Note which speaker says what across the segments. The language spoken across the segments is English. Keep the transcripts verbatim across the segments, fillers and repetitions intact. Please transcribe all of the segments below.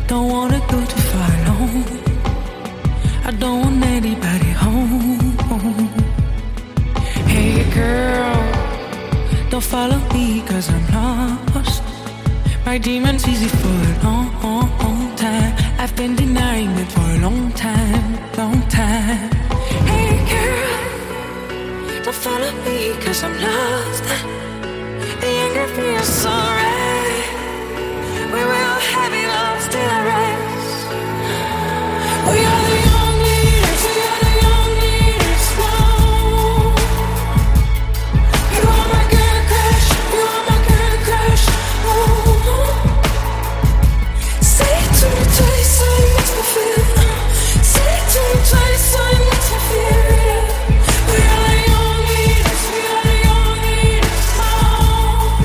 Speaker 1: Don't wanna go too far alone. I don't want anybody home. Hey girl, don't follow me cause I'm lost. My demon's easy for a long, long time. I've been denying it for a long time, long time. Hey girl, don't follow me cause I'm lost. The anger feels so right. We will have it all still I rise. We are the young leaders, we are the young leaders now. You are my girl crush, you are my girl crush. Oh. Say it to me twice, so it makes me feel. Say it to me twice, so it makes me feel real. We are the young leaders, we are the young leaders now.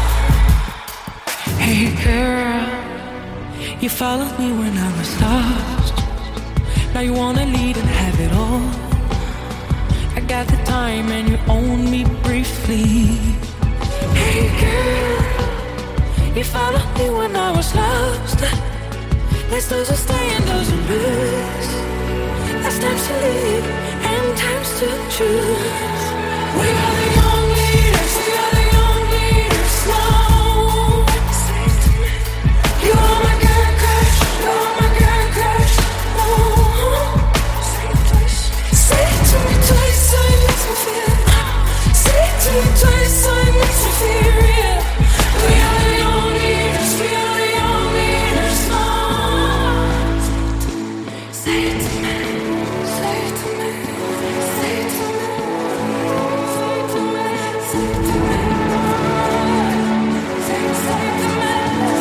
Speaker 1: Hey girl, you followed me when I was lost. Now you wanna lead and have it all. I got the time and you own me briefly. Hey girl, you followed me when I was lost. There's those who stay and those who lose. There's times to live and times to choose. We are the young leaders, we are the young leaders now. You are my girl crush, you are my girl crush. Oh. Say it to me twice, so it makes me feel. Say it to me twice, so it makes me feel real. We are the young leaders, we are the young leaders now. Say it to me, say it to me, say it to me, say it to me, say it to me, say it, say it to me, say it to me.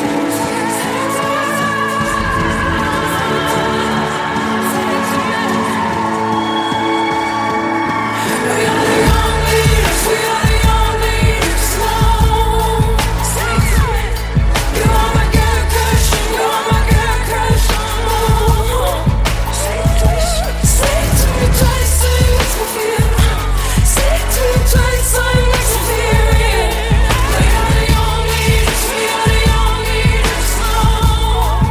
Speaker 1: We are the young leaders, we are the young leaders now. Say it to me. You are my girl crush, you are my girl crush. Oh. Say it twice, say it to me twice, so it makes me feel. Say it to me twice, so it makes me feel real. We are the young leaders, we are the young leaders now.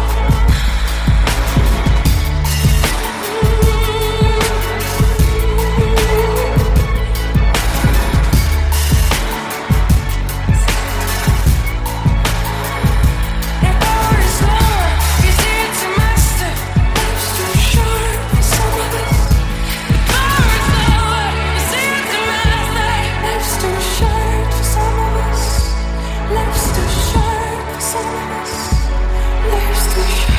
Speaker 1: The hour is low, it's here to master. Life's too short for some of us. The hour is low, it's here to master. Life's too short for some of us. Life's too short for some of us. Life's too short.